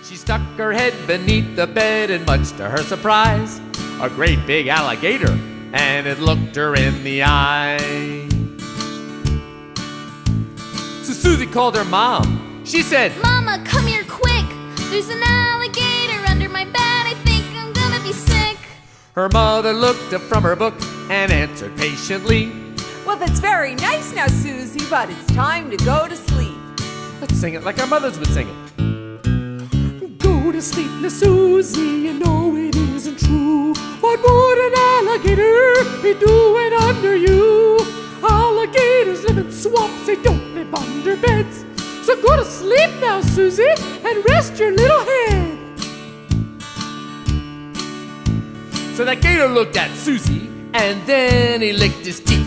She stuck her head beneath the bed, and much to her surprise, a great big alligator, and it looked her in the eye. So Susie called her mom. She said, "Mama, come here quick. There's an alligator under my bed. I think I'm gonna be sick." Her mother looked up from her book and answered patiently, "Well, that's very nice now, Susie, but it's time to go to sleep." let's sing it like our mothers would sing it. Go to sleep, Miss Susie, you know it isn't true. What would an alligator be doing under you? Alligators live in swamps, they don't live under beds. So go to sleep now, Susie, and rest your little head. So that gator looked at Susie, and then he licked his teeth.